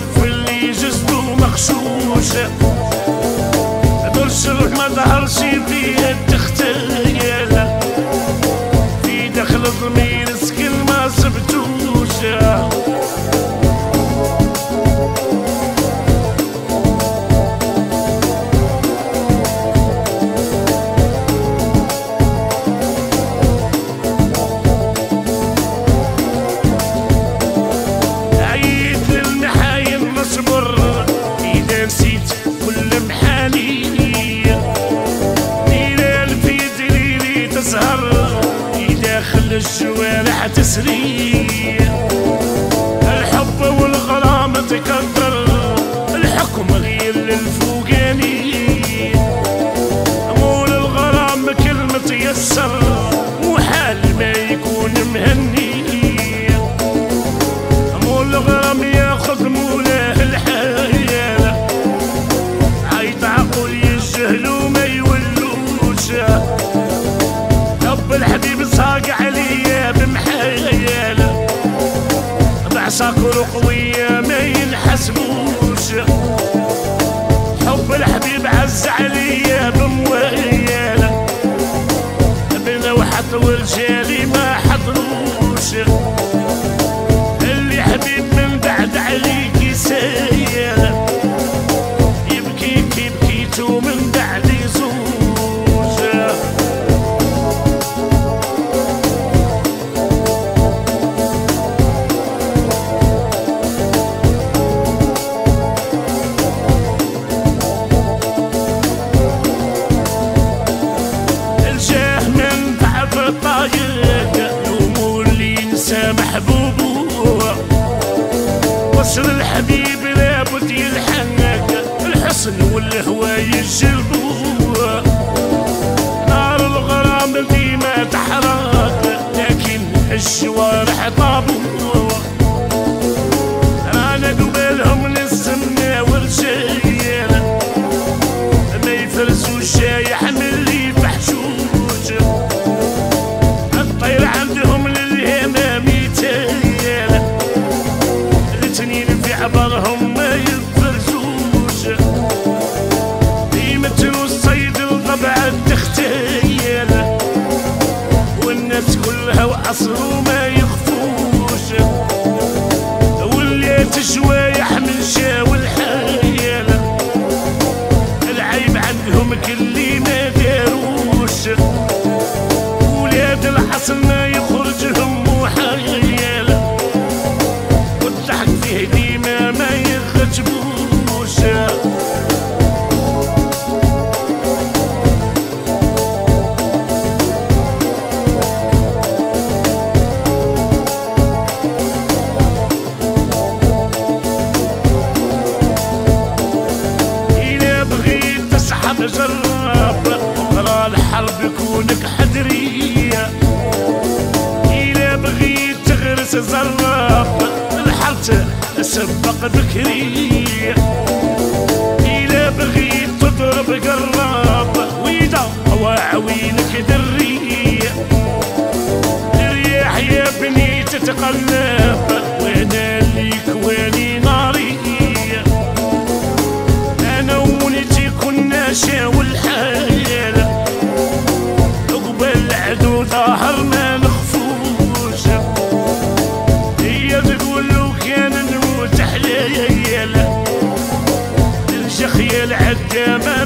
في اللي جسده مغشوشة درس ما ظهرش فيها التختيلة في داخل ضمير سكن ما سبتوشة الجوارح تسري الحب والغرام تكبر الحكم غير للفوقاني مول الغرام كلمة يسر وحال ما يكون مهني مول الغرام ياخذ مولاه الحيالة عيط عقول يجهل وما يولوش حب الحبيب صاق عليا بمحيالة بعصاكر قوية ما ينحسبوش حب الحبيب عز عليا بمويالة بلوحة ورجالي ما حضروش اللي حبيب من بعد عليك سيالة يبكي كي بكيتو من بعد يزوج محبوبه وصل الحبيب لابد يلحنك الحسن والهوى يجلبوه نار الغرام ديما تحرق لكن الجوارح طابوه انا قبالهم للسنة والجيالة ما يفرزوش يحمل لي فحشوش الطير عندهم الاثنين في عبرهم ما يفرزوش يمتلوا الصيد الضبع التختيلة والناس كلها وعصروا ما يخفوش واللي تشوايح من شاو الحيالة العيب عندهم كل ما داروش ولاد الحصن ما يخرجهم محيالة والضحك فيه ديما ما يخجبوش إلا بغيت تسحب جرب وقرا الحرب يكونك حذرية إلا بغيت تغرس زرب الحرت سبق بكري إلا بغيت تضرب قرب ويدا عوينك دري الرياح يا بني تتقلب وانا ليك واني ناري انا وولدي كنا شاو الحيالة قبل العدو ظاهر ما نخفوش هي تقول لو كان نموت حليالة الجخيل عدامة